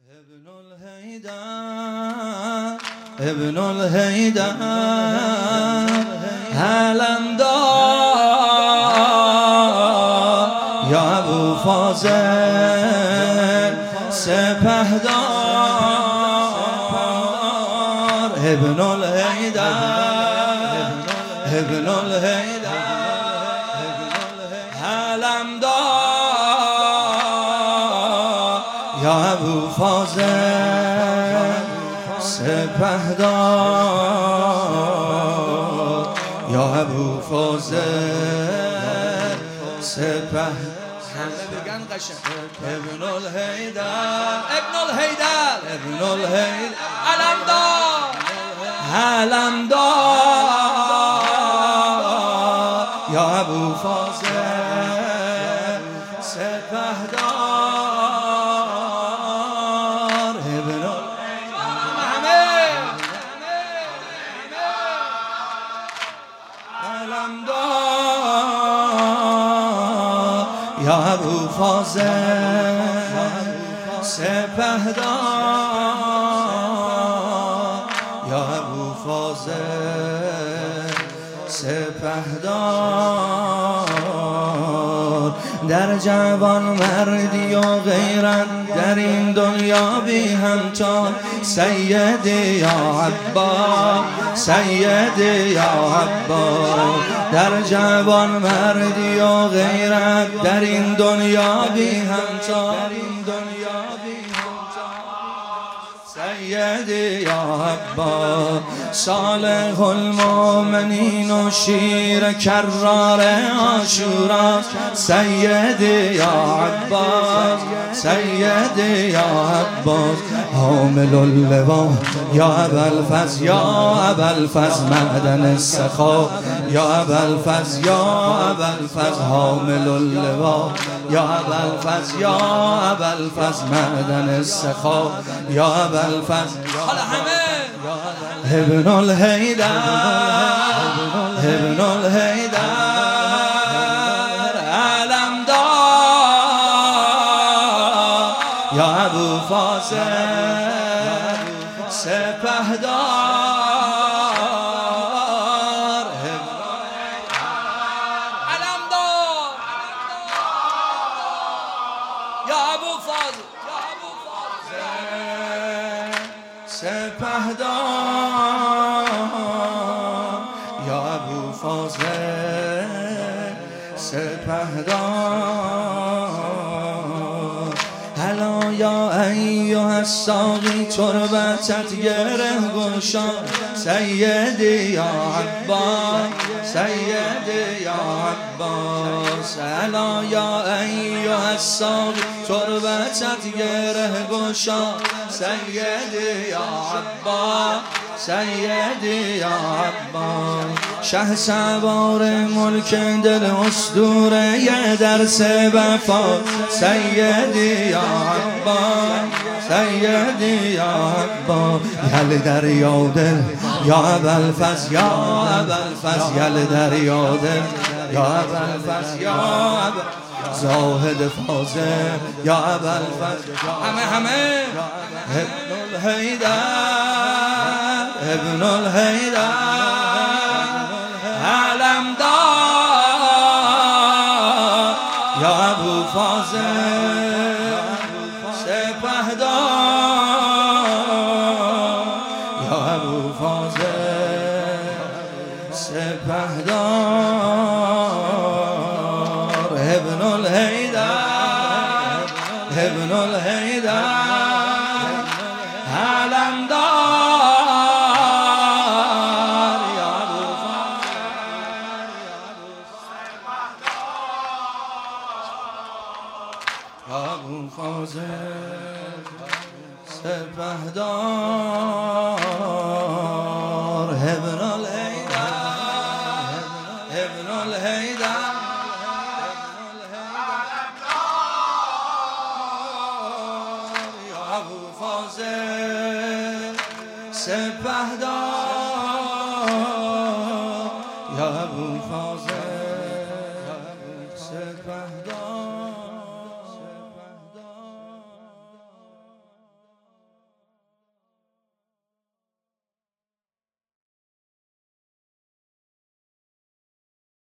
ابن الهیدر ابن الهیدر علمدار یا ابو فاضل سپهدار ابن الهیدر ابن الهیدر علمدار یا ابو فاضل سپهدار یا ابو فاضل سپهدار همه بگن قشنگ ابن الهیدر ابن الهیدر ابن الهیدر علمدار علمدار یا ابو فاضل سپهدار ابن علمدار یا ابو فاضل سپهدار یا ابو فاضل سپهدار در جوان مردی و غیرت در این دنیا بی همتا سیدی یا عباس سیدی یا عباس در جوان مردی و غیرت در این دنیا بی همتا سیدی یا عباس صالح المؤمنین و شیر کرار عاشورا سیدی یا عباس سیدی یا عباس حامل اللوا یا ابوالفضل یا ابوالفضل معدن السخا یا ابوالفضل یا ابوالفضل حامل اللوا یا ابوالفضل یا ابوالفضل معدن السخا یا ابوالفضل حالا همه ابن الهیدر ابن الهیدر علمدار یا ابو فاضل سپهدار علمدار یا ابو فاضل سپهدار یا ابو فاضل سپهدار هلا یا ایها الساقی تربتت گره گشا سیدی یا عباس سیدی یا عباس هلا یا ایها الساقی تربتت گره گشا سیدی یا عباس سیدی یا عباس شه سوار ملک دل اسطوره یه درس وفا سیدی یا عباس سیدی یا عباس یل دریا دل یا ابوالفضل یا ابوالفضل یل دریا دل یا ابوالفضل یا زاهد فاضل یا ابوالفضل همه ابن الهیدر ابن الهیدر علمدار یا ابو فاضل سپهدار یا ابو فاضل سپهدار ابن الهیدر ابن الهیدر علمدار یا ابو فاضل سپهدار ابن الهیدر ابن الهیدر یا ابو فاضل سپهدار